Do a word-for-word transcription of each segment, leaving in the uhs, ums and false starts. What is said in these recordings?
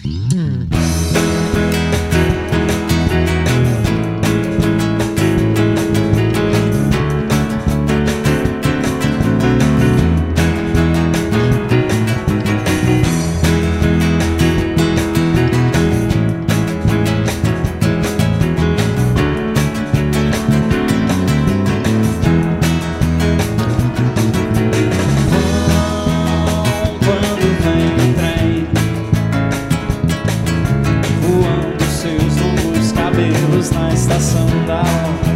Na estação da hora,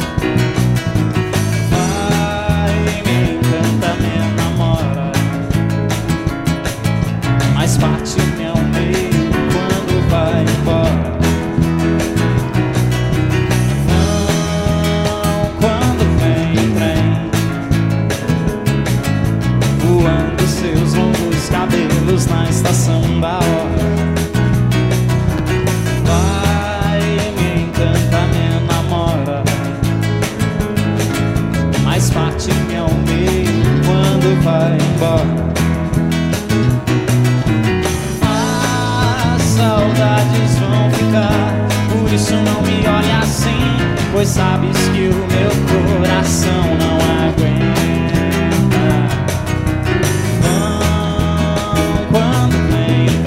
vai, me encanta, me namora, mas bate-me ao meio quando vai embora. Não, quando vem trem, voando seus longos cabelos na estação da hora. Bate-me ao meio quando vai embora. As saudades vão ficar, por isso não me olhe assim, pois sabes que o meu coração não aguenta. Vão quando vem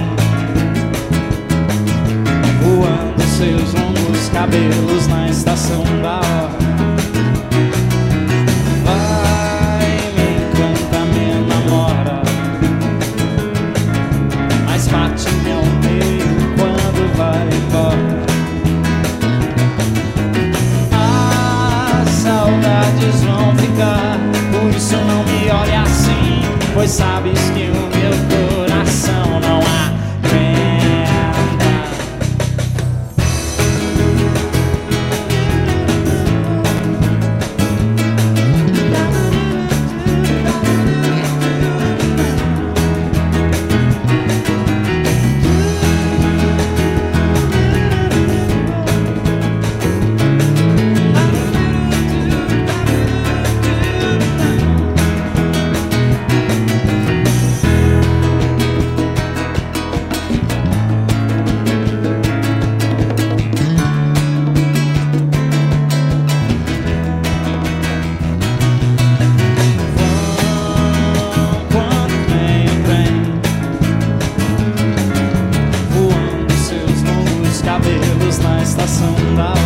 trem, voando seus longos cabelos na estação da hora. Bate-me ao meio quando vai embora. As saudades vão ficar, por isso não me olhe assim, pois sabes que o meu coração não aguenta. Na estação da